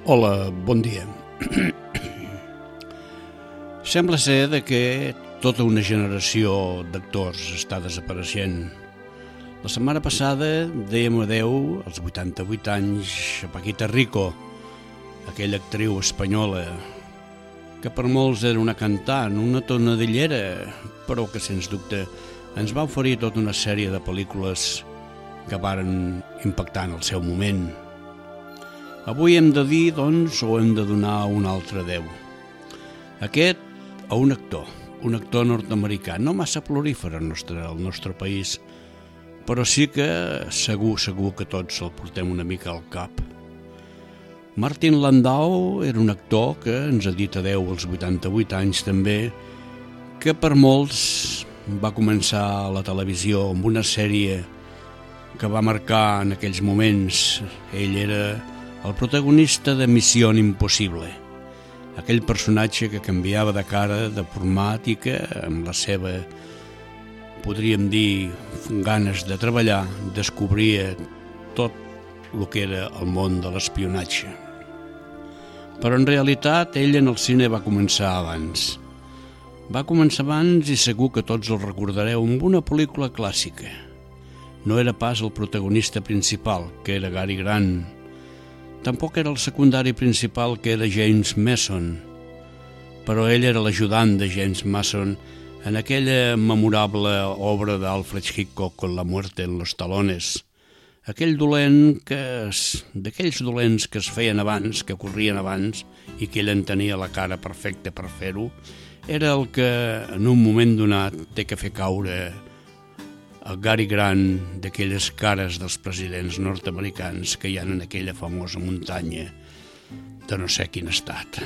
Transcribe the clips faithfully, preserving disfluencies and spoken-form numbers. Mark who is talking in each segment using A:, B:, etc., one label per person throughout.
A: Hola, bon dia. Sembla ser de que tota una generació d'actors està desapareixent. La setmana passada dèiem adeu als vuitanta-vuit anys a Paquita Rico, aquella actriu espanyola que per molts era una cantant, una tonadillera, però que sens dubte ens va oferir tota una sèrie de pel·lícules que varen impactar en el seu moment. Avui hem de dir, doncs, o hem de donar un altre adeu. Aquest a un actor, un actor nord-americà, no massa prolífer al nostre, al nostre país, però sí que segur, segur que tots el portem una mica al cap. Martin Landau era un actor que ens ha dit adeu als vuitanta-vuit anys també, que per molts va començar a la televisió amb una sèrie que va marcar en aquells moments. Ell era el protagonista de Missió Impossible, aquell personatge que canviava de cara, de format i que amb la seva, podríem dir, ganes de treballar, descobria tot el que era el món de l'espionatge. Però en realitat ell en el cine va començar abans. Va començar abans i segur que tots el recordareu amb una pel·lícula clàssica. No era pas el protagonista principal, que era Cary Grant. Tampoc era el secundari principal, que era James Mason, però ell era l'ajudant de James Mason en aquella memorable obra d'Alfred Hitchcock con la muerte en los talones. Aquell dolent que es, d'aquells dolents que es feien abans, que corrien abans i que ell en tenia la cara perfecta per fer-ho, era el que en un moment donat té que fer caure el Cary Grant d'aquelles cares dels presidents nord-americans que hi ha en aquella famosa muntanya de no sé quin estat.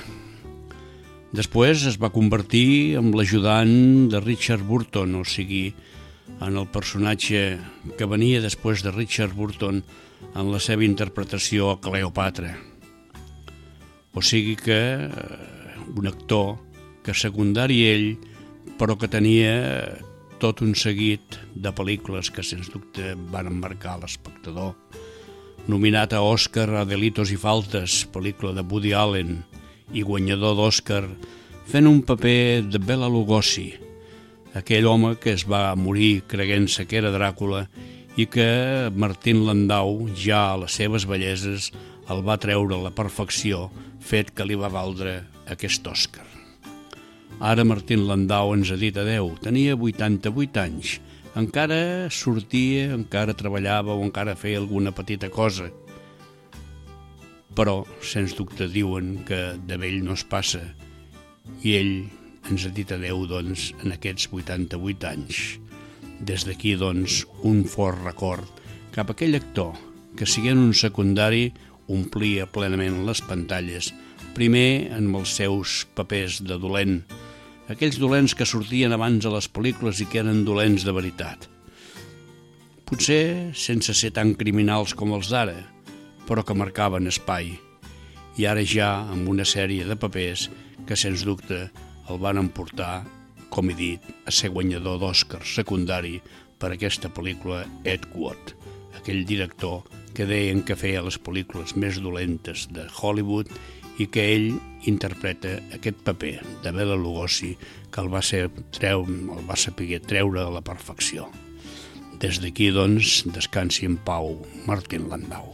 A: Després es va convertir en l'ajudant de Richard Burton, o sigui, en el personatge que venia després de Richard Burton en la seva interpretació a Cleopatra. O sigui que un actor que secundari ell, però que tenia tot un seguit de pel·lícules que sens dubte van emmarcar l'espectador. Nominat a Òscar a Delitos i faltes, pel·lícula de Woody Allen, i guanyador d'Òscar fent un paper de Bela Lugosi, aquell home que es va morir creient-se que era Dràcula i que Martin Landau, ja a les seves belleses, el va treure a la perfecció, fet que li va valdre aquest Òscar. Ara Martin Landau ens ha dit adeu, tenia vuitanta-vuit anys, encara sortia, encara treballava o encara feia alguna petita cosa. Però, sens dubte, diuen que de vell no es passa, i ell ens ha dit adeu, doncs, en aquests vuitanta-vuit anys. Des d'aquí, doncs, un fort record cap a aquell actor que, siguent un secundari, omplia plenament les pantalles, primer amb els seus papers de dolent, aquells dolents que sortien abans a les pel·lícules i que eren dolents de veritat. Potser sense ser tan criminals com els d'ara, però que marcaven espai, i ara ja amb una sèrie de papers que, sens dubte, el van emportar, com he dit, a ser guanyador d'Òscar secundari per aquesta pel·lícula Ed Wood, aquell director que deien que feia les pel·lícules més dolentes de Hollywood i que ell interpreta aquest paper de Bela Lugosi que el va, ser, treu, el va saber treure a la perfecció. Des d'aquí, doncs, descansi en pau Martin Landau.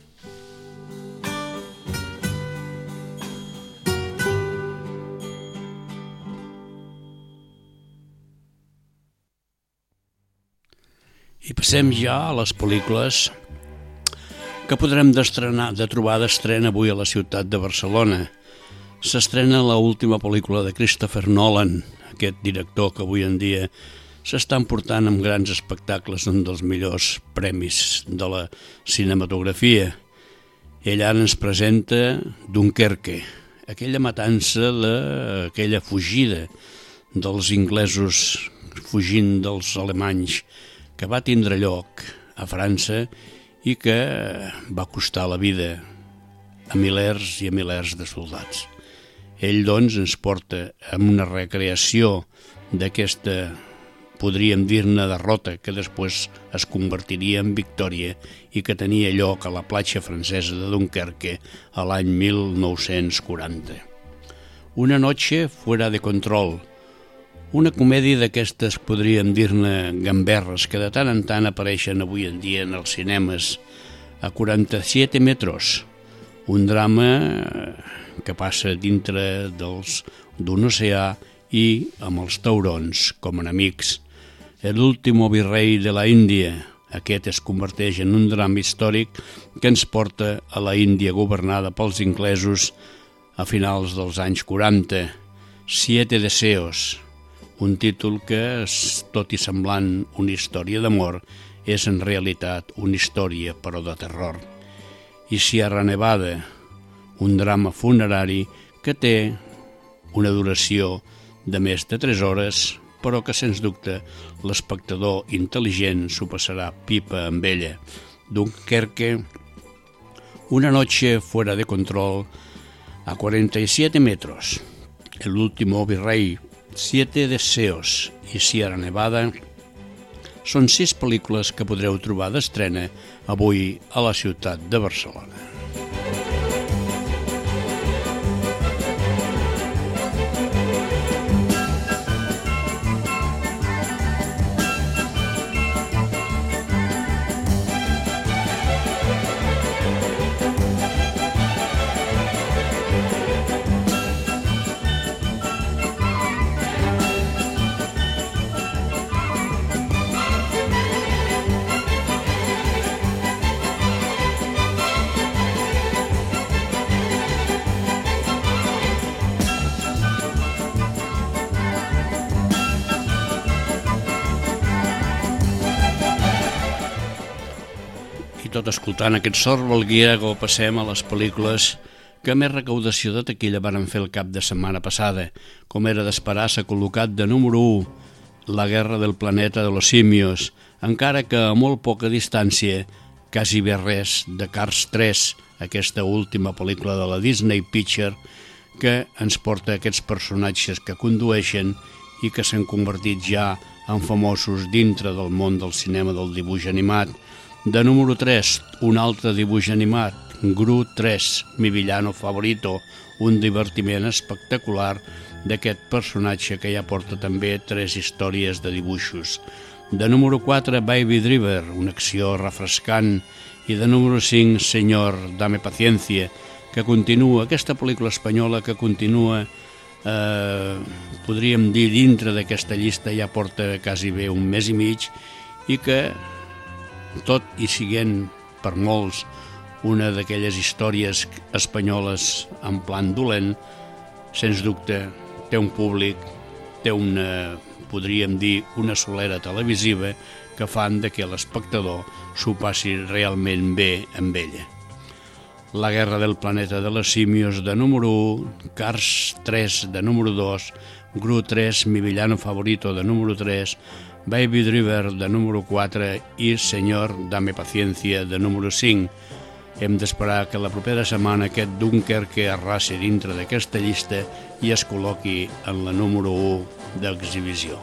A: I passem ja a les pel·lícules que podrem d'estrenar, de trobar d'estrena avui a la ciutat de Barcelona. S'estrena l'última pel·lícula de Christopher Nolan, aquest director que avui en dia s'està emportant amb grans espectacles, un dels millors premis de la cinematografia. Ell ara ens presenta Dunkerque, aquella matança, la, aquella fugida dels inglesos fugint dels alemanys, que va tindre lloc a França i que va costar la vida a milers i a milers de soldats. Ell, doncs, ens porta amb una recreació d'aquesta podríem dir-ne derrota, que després es convertiria en victòria i que tenia lloc a la platja francesa de Dunkerque a l'any mil nou-cents quaranta. Una noche fuera de control, una comèdia d'aquestes podríem dir-ne gamberres que de tant en tant apareixen avui en dia en els cinemes. A quaranta-siete metros, un drama que passa dintre dels d'un oceà i amb els taurons com a enemics. El último virrei de la Índia. Aquest es converteix en un drama històric que ens porta a la Índia governada pels inglesos a finals dels anys quaranta. Siete deseos, un títol que, tot i semblant una història d'amor, és en realitat una història però de terror. I Sierra Nevada, un drama funerari que té una duració de més de tres hores, però que, sens dubte, l'espectador intel·ligent s'ho passarà pipa amb ella. Dunkerque, una noche fuera de control, a cuarenta y siete metros, El último virrei, Siete deseos i Sierra Nevada són sis pel·lícules que podreu trobar d'estrena avui a la ciutat de Barcelona. I tot escoltant aquest sort valguiego passem a les pel·lícules que més recaudació de taquilla varen fer el cap de setmana passada. Com era d'esperar, s'ha col·locat de número u La guerra del planeta de los simios, encara que a molt poca distància, quasi bé res, de Cars tres, aquesta última pel·lícula de la Disney Picture, que ens porta aquests personatges que condueixen i que s'han convertit ja en famosos dintre del món del cinema del dibuix animat. De número tres, un altre dibuix animat, Gru tres, mi villano favorito, un divertiment espectacular d'aquest personatge que ja porta també tres històries de dibuixos. De número quatre, Baby Driver, una acció refrescant, i de número cinc, Señor, dame paciencia, que continua, aquesta pel·lícula espanyola que continua, eh, podríem dir, dintre d'aquesta llista, ja porta quasi bé un mes i mig, i que tot i siguent per molts una d'aquelles històries espanyoles en plan dolent, sens dubte té un públic, té una, podríem dir, una solera televisiva que fan de que l'espectador s'ho passi realment bé amb ella. La guerra del planeta de los simios de número u, Cars tres de número dos, Gru tres, mi villano favorito de número tres, Baby Driver de número quatre i Señor, dame paciencia de número cinc. Hem d'esperar que la propera setmana aquest Dunkerque arrasi dintre d'aquesta llista i es col·loqui en la número u d'exhibició.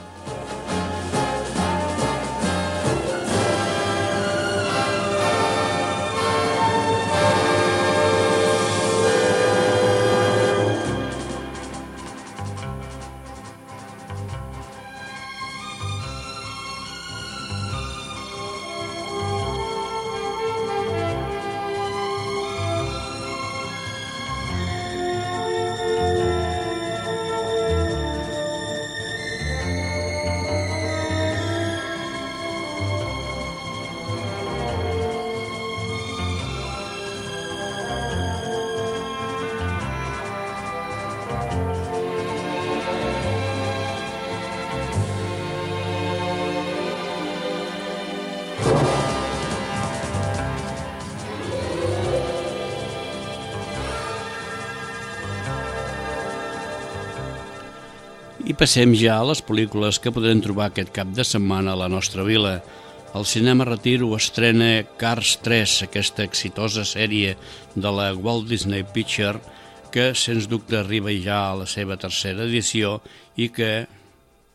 A: I passem ja a les pel·lícules que podrem trobar aquest cap de setmana a la nostra vila. El Cinema Retiro estrena Cars tres, aquesta exitosa sèrie de la Walt Disney Picture, que sens dubte arriba ja a la seva tercera edició i que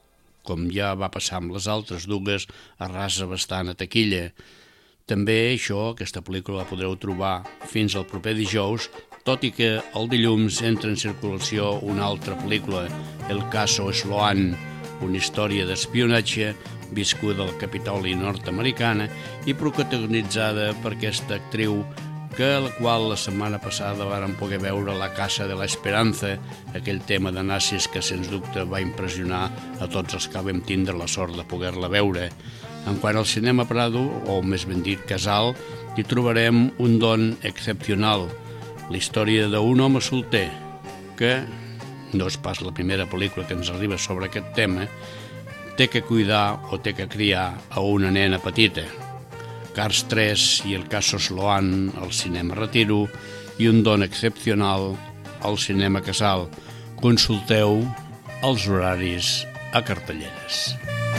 A: com ja va passar amb les altres dues, arrasa bastant a taquilla. També això, aquesta pel·lícula la podreu trobar fins al proper dijous, tot i que el dilluns entra en circulació una altra pel·lícula, El caso Sloan, una història d'espionatge viscuda al Capitoli nord-americana i protagonitzada per aquesta actriu que la qual la setmana passada vàrem poder veure La Casa de la Esperanza, aquell tema de nazis que sens dubte va impressionar a tots els que vam tindre la sort de poder-la veure. En quant al cinema Prado, o més ben dit Casal, hi trobarem un don excepcional, la història d'un home solter, que no és pas la primera pel·lícula que ens arriba sobre aquest tema, té que cuidar o té que criar a una nena petita. Cars tres i El caso Sloan al cinema Retiro i un don excepcional al cinema Casal. Consulteu els horaris a cartelleres.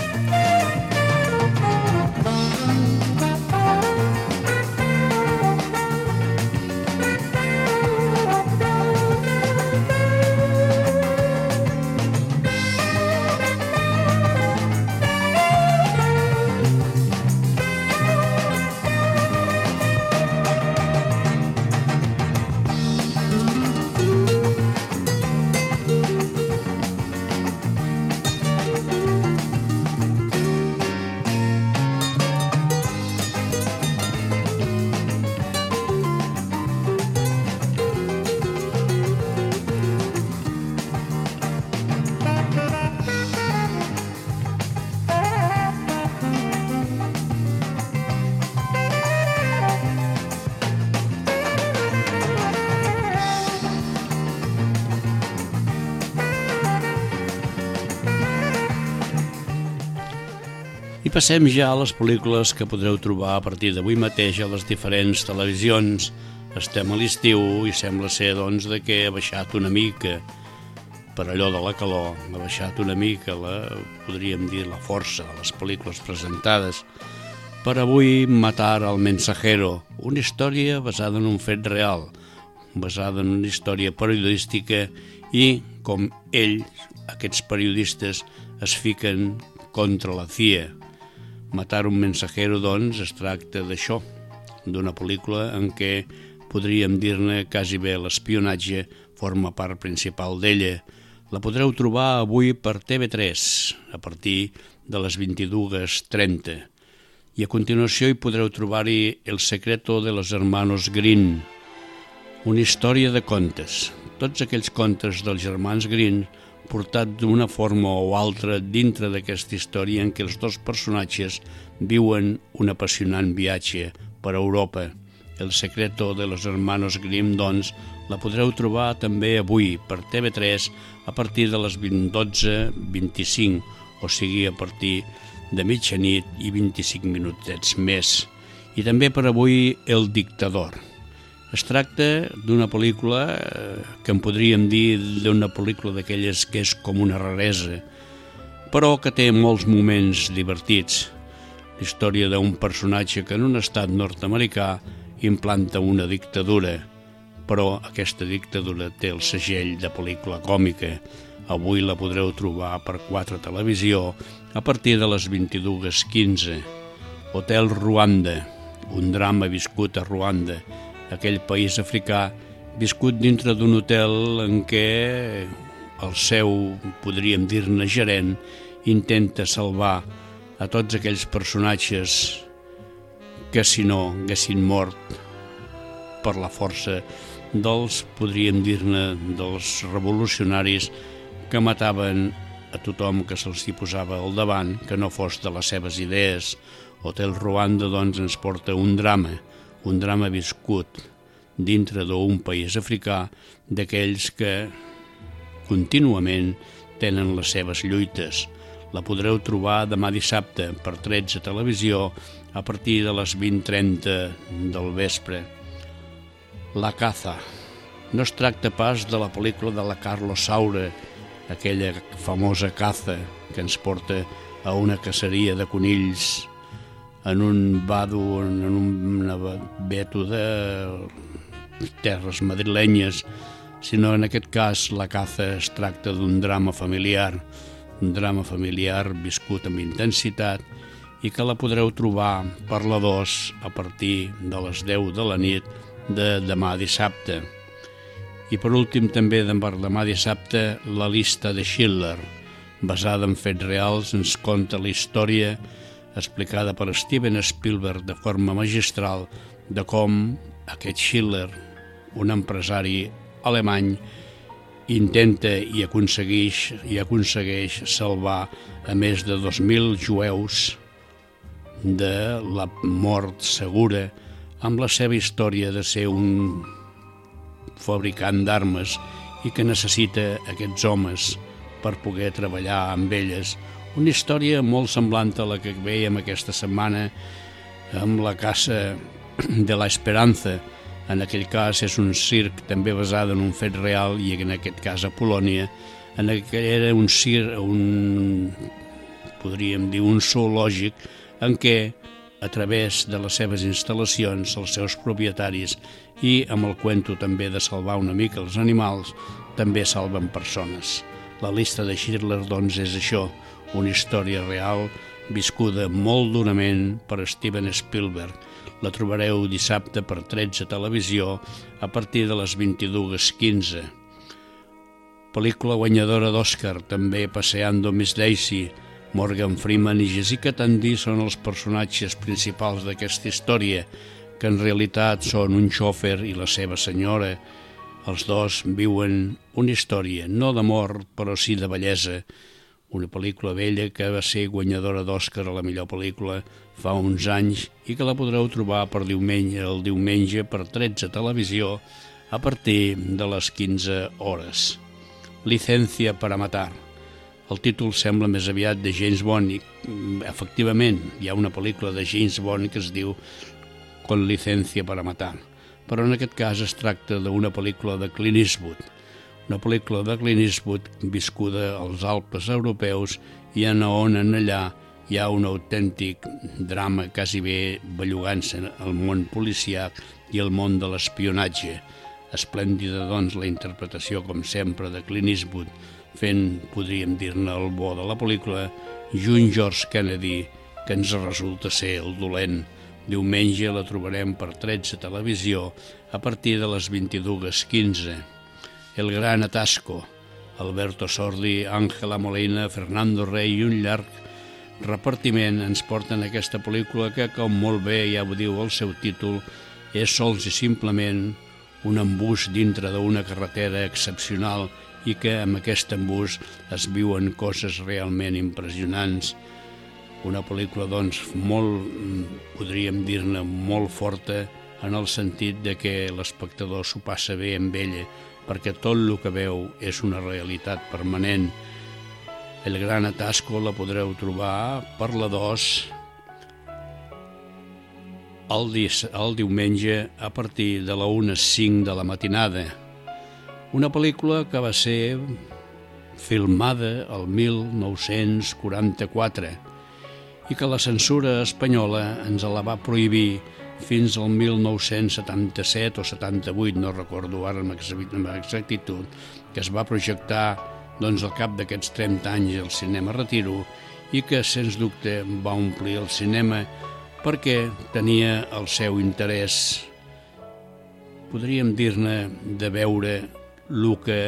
A: I passem ja a les pel·lícules que podreu trobar a partir d'avui mateix a les diferents televisions. Estem a l'estiu i sembla ser doncs, de que ha baixat una mica, per allò de la calor, ha baixat una mica, la, podríem dir, la força de les pel·lícules presentades. Per avui, Matar al mensajero, una història basada en un fet real, basada en una història periodística i com ells, aquests periodistes, es fiquen contra la C I A. Matar un mensajero, doncs, es tracta d'això, d'una pel·lícula en què podríem dir-ne quasi bé l'espionatge forma part principal d'ella. La podreu trobar avui per T V tres, a partir de les vint-i-dues trenta. I a continuació hi podreu trobar-hi El secreto de los hermanos Green, una història de contes. Tots aquells contes dels germans Green portat d'una forma o altra dintre d'aquesta història en què els dos personatges viuen un apassionant viatge per Europa. El secreto de los hermanos Grimm, doncs, la podreu trobar també avui per T V tres a partir de les dotze vint-i-cinc, o sigui, a partir de mitjanit i vint-i-cinc minutets més. I també per avui El dictador. Es tracta d'una pel·lícula que en podríem dir d'una pel·lícula d'aquelles que és com una raresa, però que té molts moments divertits. La història d'un personatge que en un estat nord-americà implanta una dictadura, però aquesta dictadura té el segell de pel·lícula còmica. Avui la podreu trobar per quatre Televisió a partir de les vint-i-dues quinze. Hotel Ruanda, un drama viscut a Ruanda, aquell país africà viscut dintre d'un hotel en què el seu, podríem dir-ne, gerent intenta salvar a tots aquells personatges que si no haguessin mort per la força dels, podríem dir-ne, dels revolucionaris que mataven a tothom que se'ls hi posava al davant, que no fos de les seves idees. Hotel Ruanda, doncs, ens porta un drama, un drama viscut dintre d'un país africà d'aquells que contínuament tenen les seves lluites. La podreu trobar demà dissabte per tretze Televisió a partir de les vint trenta del vespre. La caza. No es tracta pas de la pel·lícula de la Carlos Saura, aquella famosa caza que ens porta a una caceria de conills en un vado, en una veto de terres madrilenyes, sinó en aquest cas la caza es tracta d'un drama familiar, un drama familiar viscut amb intensitat i que la podreu trobar per la dos a partir de les deu de la nit de demà dissabte. I per últim també per demà dissabte La llista de Schindler, basada en fets reals, ens conta la història explicada per Steven Spielberg de forma magistral de com aquest Schindler, un empresari alemany, intenta i aconsegueix, i aconsegueix salvar a més de dos mil jueus de la mort segura amb la seva història de ser un fabricant d'armes i que necessita aquests homes per poder treballar amb elles. Una història molt semblant a la que veiem aquesta setmana amb La Casa de la Esperanza. En aquell cas és un circ també basat en un fet real i en aquest cas a Polònia. En aquell era un circ, un, podríem dir, un zoològic en què a través de les seves instal·lacions, els seus propietaris i amb el cuento també de salvar una mica els animals, també salven persones. La llista de Schindler, doncs, és això, una història real viscuda molt durament per Steven Spielberg. La trobareu dissabte per tretze Televisió a partir de les vint-i-dues quinze. Pel·lícula guanyadora d'Oscar, també Passeando Miss Daisy. Morgan Freeman i Jessica Tandy són els personatges principals d'aquesta història, que en realitat són un xòfer i la seva senyora. Els dos viuen una història, no d'amor, però sí de bellesa. Una pel·lícula bella que va ser guanyadora d'Oscar a la millor pel·lícula fa uns anys i que la podreu trobar per diumenge, el diumenge per tretze Televisió a partir de les quinze hores. Licencia para matar. El títol sembla més aviat de James Bond i, efectivament, hi ha una pel·lícula de James Bond que es diu Con licencia para matar, però en aquest cas es tracta d'una pel·lícula de Clint Eastwood, una pel·lícula de Clint Eastwood viscuda als Alpes europeus i en on en allà hi ha un autèntic drama quasi bé bellugant-se al món policiac i al món de l'espionatge. Esplèndida, doncs, la interpretació, com sempre, de Clint Eastwood, fent, podríem dir-ne, el bo de la pel·lícula, i un George Kennedy que ens resulta ser el dolent. Diumenge la trobarem per tretze Televisió a partir de les vint-i-dues quinze. El gran atasco. Alberto Sordi, Ángela Molina, Fernando Rey i un llarg repartiment ens porten aquesta pel·lícula que, com molt bé ja ho diu el seu títol, és sols i simplement un embús dintre d'una carretera excepcional i que amb aquest embús es viuen coses realment impressionants. Una pel·lícula, doncs, molt, podríem dir-ne, molt forta en el sentit de que l'espectador s'ho passa bé amb ella, perquè tot el que veu és una realitat permanent. El gran atasco la podreu trobar per la dos el, el diumenge a partir de la una cinc de la matinada. Una pel·lícula que va ser filmada el mil nou-cents quaranta-quatre i que la censura espanyola ens la va prohibir fins al mil nou-cents setanta-set o setanta-vuit, no recordo ara amb exactitud, que es va projectar doncs, al cap d'aquests trenta anys al cinema Retiro i que, sens dubte, va omplir el cinema perquè tenia el seu interès, podríem dir-ne, de veure el que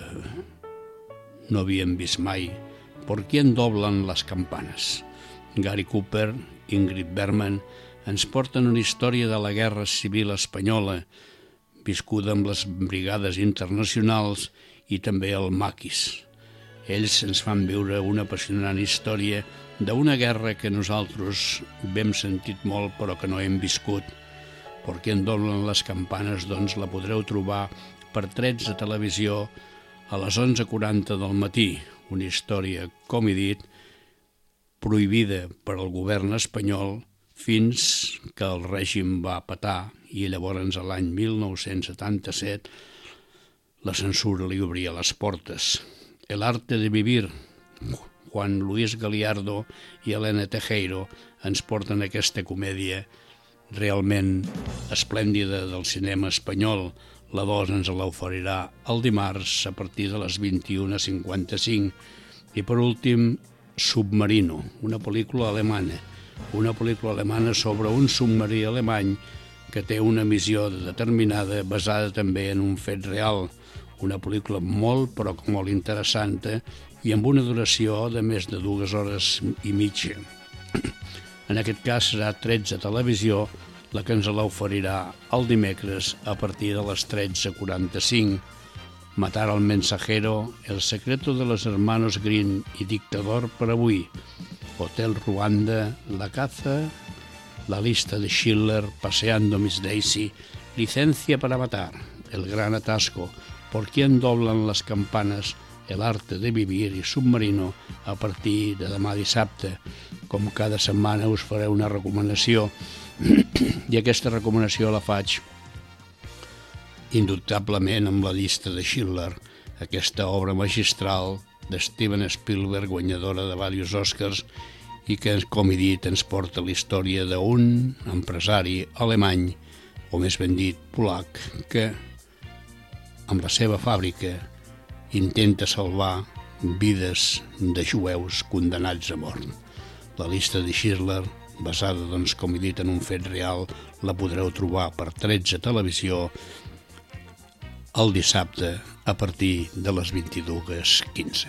A: no havíem vist mai. ¿Por quién doblan las campanas? Gary Cooper, Ingrid Bergman, ens porten una història de la Guerra Civil Espanyola, viscuda amb les brigades internacionals i també el maquis. Ells ens fan viure una apassionant història d'una guerra que nosaltres hem sentit molt però que no hem viscut. Per què en doblen les campanes? Doncs la podreu trobar per tretze Televisió a les onze quaranta del matí. Una història, com he dit, prohibida per al govern espanyol fins que el règim va petar i llavors a l'any mil nou-cents setanta-set la censura li obria les portes. El arte de vivir, Juan Luis Galiardo i Elena Tejero ens porten aquesta comèdia realment esplèndida del cinema espanyol. La dos ens l'oferirà el dimarts a partir de les vint-i-una cinquanta-cinc. I per últim, Submarino, una pel·lícula alemana. Una pel·lícula alemana sobre un submarí alemany que té una missió determinada basada també en un fet real. Una pel·lícula molt, però molt interessant i amb una duració de més de dues hores i mitja. En aquest cas serà tretze Televisió la que ens l'oferirà el dimecres a partir de les tretze quaranta-cinc. Matar al mensajero, El secreto de los hermanos Green i Dictador per avui. Hotel Ruanda, La caza, La lista de Schiller, Paseando Miss Daisy, Licencia para matar, El gran atasco, Por quién doblan las campanas, El arte de vivir i Submarino a partir de demà dissabte. Com cada setmana us faré una recomanació i aquesta recomanació la faig indubtablement amb La llista de Schiller, aquesta obra magistral de Steven Spielberg, guanyadora de diversos Oscars, i que, com he dit, ens porta la història d'un empresari alemany, o més ben dit, polac, que amb la seva fàbrica intenta salvar vides de jueus condemnats a mort. La llista de Schiller, basada, doncs, com he dit, en un fet real, la podreu trobar per tretze Televisió el dissabte a partir de les vint-i-dues quinze.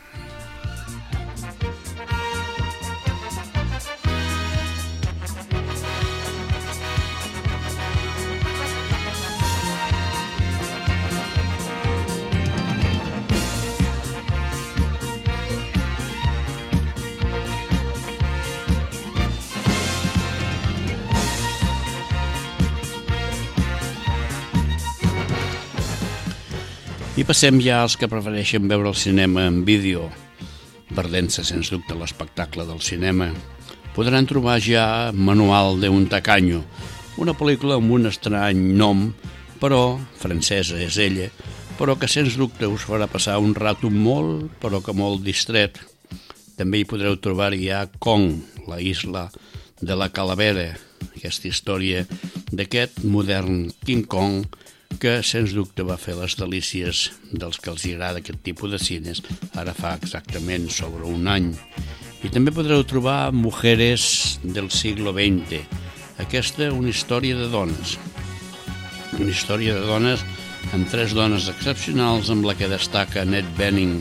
A: I passem ja als que prefereixen veure el cinema en vídeo. Perdent-se, sens dubte, l'espectacle del cinema, podran trobar ja Manual de un tacaño, una pel·lícula amb un estrany nom, però, francesa és ella, però que sens dubte us farà passar un rato molt, però que molt distret. També hi podreu trobar ja Kong, la isla de la Calavera, aquesta història d'aquest modern King Kong que, sens dubte, va fer les delícies dels que els agrada aquest tipus de cines ara fa exactament sobre un any. I també podreu trobar Mujeres del siglo veinte, aquesta una història de dones. Una història de dones amb tres dones excepcionals amb la que destaca Annette Bening.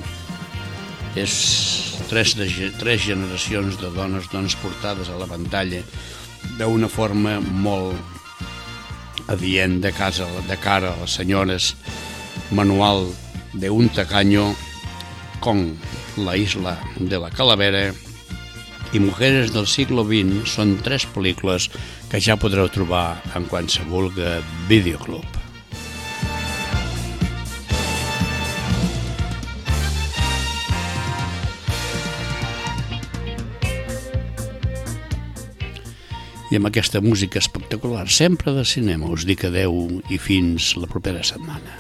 A: És tres, de, tres generacions de dones, dones portades a la pantalla d'una forma molt adient de, casa, de cara a les senyores. Manual de un tacaño, Kong, la isla de la Calavera i Mujeres del siglo vint són tres pel·lícules que ja podreu trobar en qualsevol videoclub. I amb aquesta música espectacular, sempre de cinema, us dic adeu i fins la propera setmana.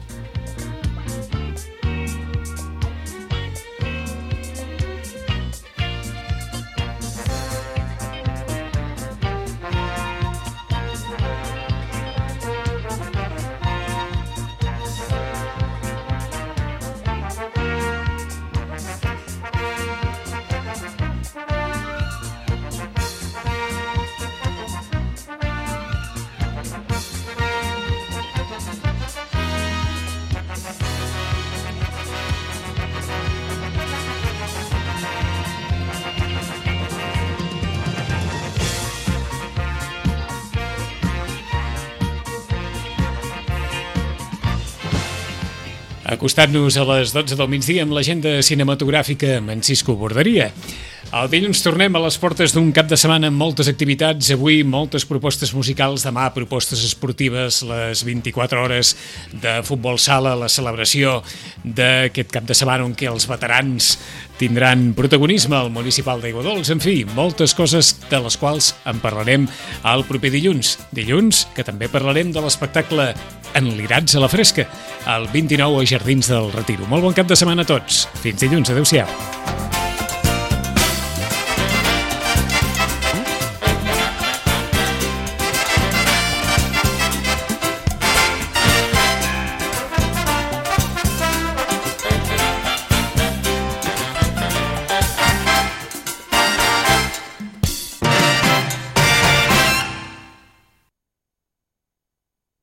B: Acostant-nos a les dotze del migdia amb l'agenda cinematogràfica amb en Cisco Borderia. El dilluns tornem a les portes d'un cap de setmana amb moltes activitats. Avui moltes propostes musicals, demà propostes esportives, les vint-i-quatre hores de futbol sala, la celebració d'aquest cap de setmana en què els veterans tindran protagonisme al municipal d'Aiguadols. En fi, moltes coses de les quals en parlarem el proper dilluns. Dilluns que també parlarem de l'espectacle Enlirats a la Fresca, el vint-i-nou a Jardins del Retiro. Molt bon cap de setmana a tots. Fins dilluns. Adéu-siau.